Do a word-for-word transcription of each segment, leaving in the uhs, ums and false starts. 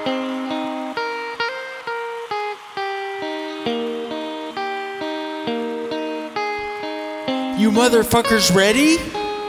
You motherfuckers ready?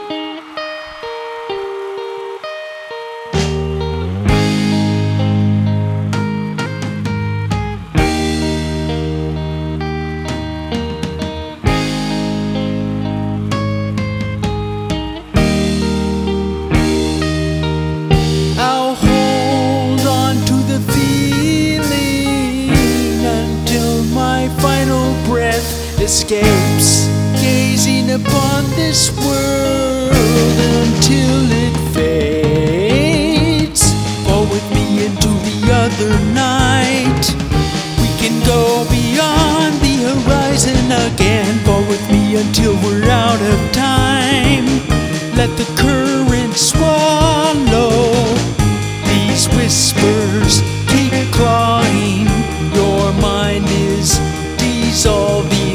I'll hold on to the feeling until my final breath escapes. Gazing upon this world until it fades. Fall with me into the other night. We can go beyond the horizon again. Fall with me until we're out of time. Let the current swallow these whispers. Keep clawing. Your mind is dissolving.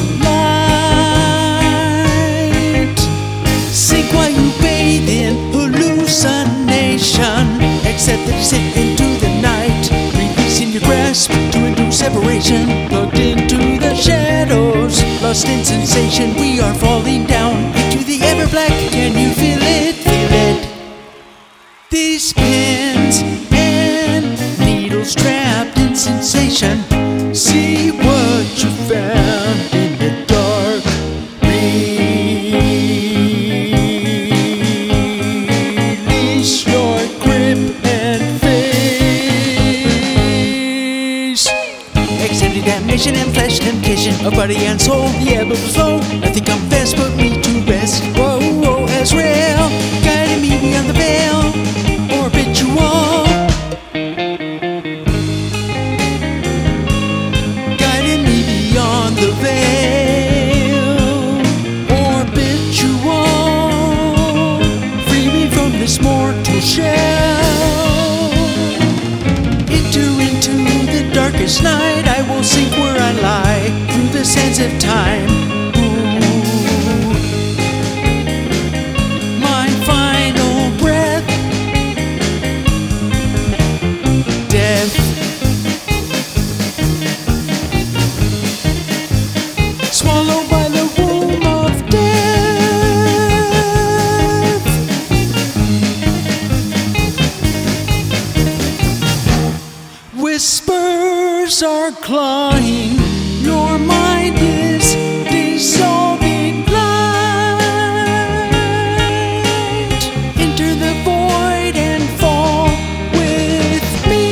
Accept the descent into the night, releasing your grasp to a new separation. Plugged into the shadows, lost in sensation. We are falling down into the ever black. Can you feel it? Feel it. These pins and needles trapped in sensation. See what you found in the dark. Release your grip and face. Accepting damnation and flesh temptation of body and soul. The ebb of the flow. Nothing confess but me to rest. Whoa, whoa, Azrael, guiding me beyond the veil. Orbitual, guiding me beyond the veil. Orbitual, free me from this mortal shell. Enter into the darkest night. I will sink where I lie through the sands of time. Ooh. My final breath, death. Swallowed by the womb of death. Whispers are clawing. Your mind is dissolving light. Enter the void and fall with me.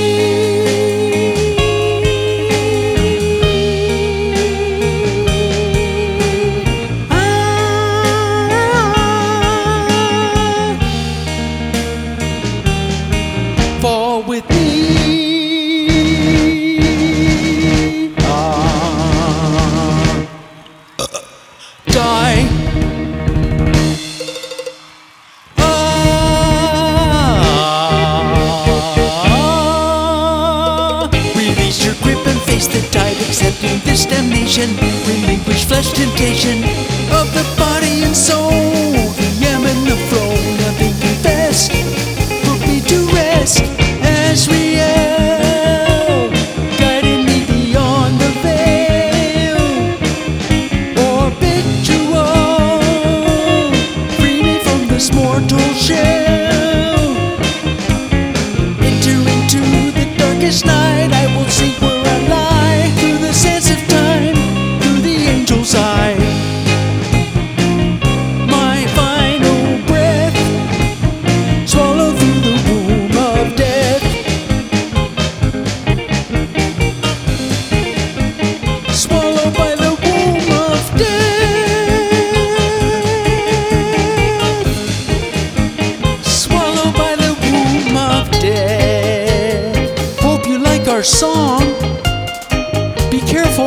Ah, fall with me. Die. Ah, release your grip and face the tide, accepting this damnation. Relinquish flesh temptation of the body and soul. The ebb and the flow, nothing confessed. Put me to rest as Azrael, guiding me beyond the veil. Orbitual, free me from this mortal shell. Enter into the darkest night. I will sink where I lie through the sands of time, through the angel's eye. My final breath, swallow through the womb of death. Swallowed by the womb of death. Swallowed by the womb of death. Hope you like our song. Be careful.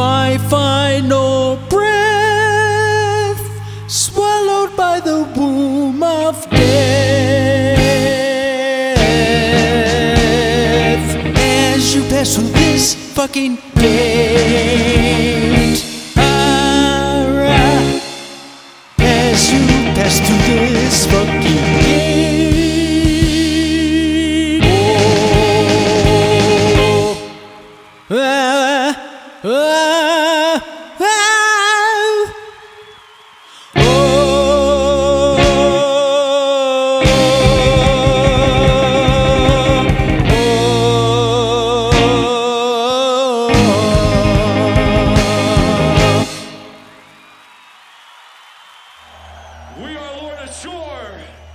my final breath, swallowed by the womb of death. As you pass through this fucking gate, ah, as you pass through this fucking gate, oh, ah, ah, ah, oh, We are Lord Ashore.